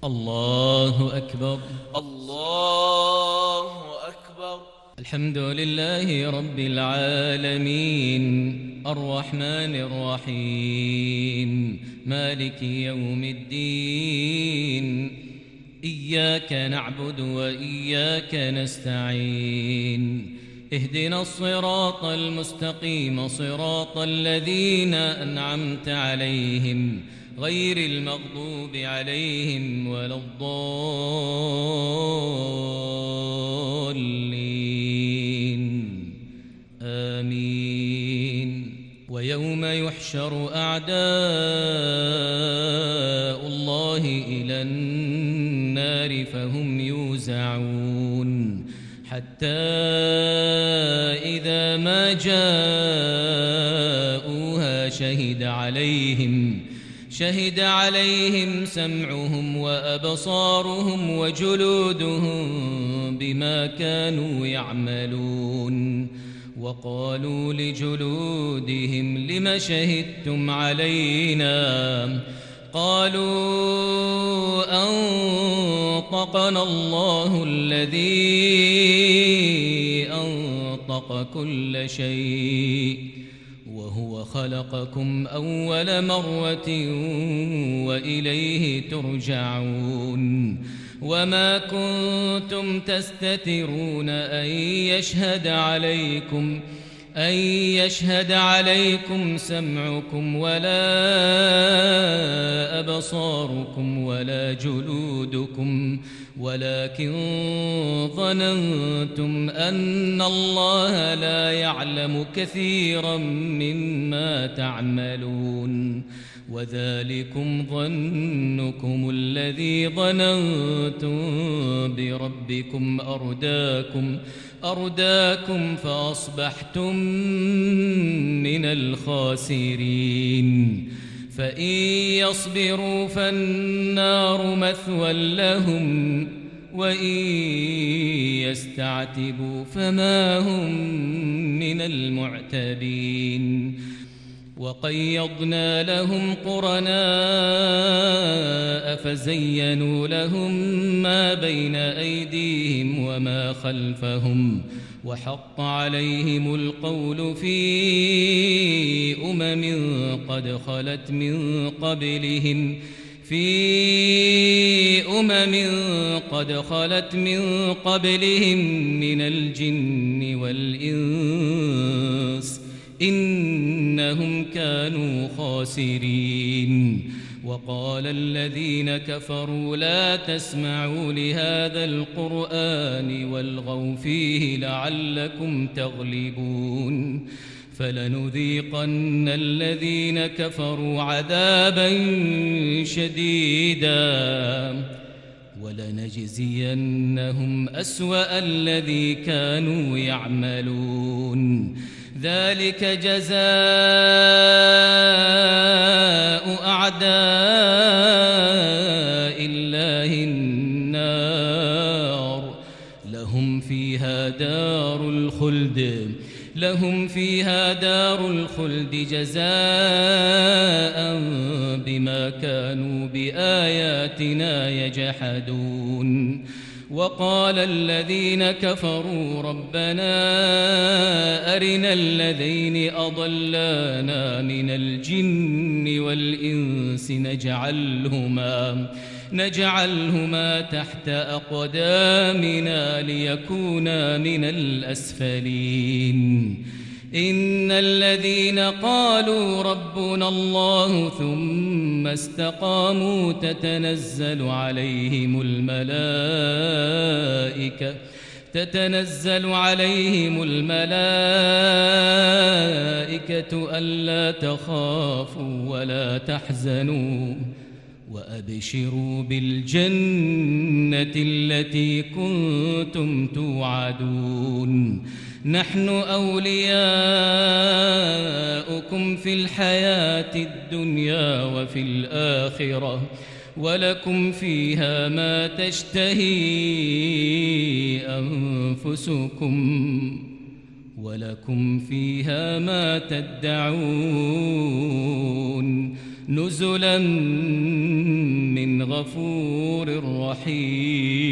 الله أكبر. الله أكبر. الحمد لله رب العالمين الرحمن الرحيم مالك يوم الدين إياك نعبد وإياك نستعين اهدنا الصراط المستقيم صراط الذين أنعمت عليهم غير المغضوب عليهم ولا الضالين آمين. ويوم يحشر أعداء الله إلى النار فهم يوزعون حتى إذا ما جاءوها شهد عليهم سمعهم وأبصارهم وجلودهم بما كانوا يعملون. وقالوا لجلودهم لم شهدتم علينا قالوا أنطقنا الله الذي أنطق كل شيء وهو خلقكم أول مرة وإليه ترجعون. وما كنتم تستترون أن يشهد عليكم سمعكم ولا أبصاركم ولا جلودكم ولكن ظننتم أن الله لا يعلم كثيرا مما تعملون. وذلكم ظنكم الذي ظننتم بربكم أرداكم فأصبحتم من الخاسرين. فإن يصبروا فالنار مثوى لهم وإن يستعتبوا فما هم من المعتبين. وقيضنا لهم قرناء فزينوا لهم ما بين أيديهم وما خلفهم وحق عليهم القول في قد خلت من قبلهم من الجن والإنس إنهم كانوا خاسرين. وقال الذين كفروا لا تسمعوا لهذا القرآن والغوا فيه لعلكم تغلبون. فلنذيقن الذين كفروا عذابا شديدا ولنجزينهم أسوأ الذي كانوا يعملون. ذلك جزاء أعداء الله النار لهم فيها دار الخلد جزاء بما كانوا بآياتنا يجحدون. وقال الذين كفروا ربنا أرنا الذين أضلانا من الجن والإنس نجعلهما تحت أقدامنا ليكونا من الأسفلين. إن الذين قالوا ربنا الله ثم استقاموا تتنزل عليهم الملائكة ألا تخافوا ولا تحزنوا وأبشروا بالجنة التي كنتم توعدون. نحن أولياؤكم في الحياة الدنيا وفي الآخرة ولكم فيها ما تشتهي أنفسكم ولكم فيها ما تدعون نزلا من غفور رحيم.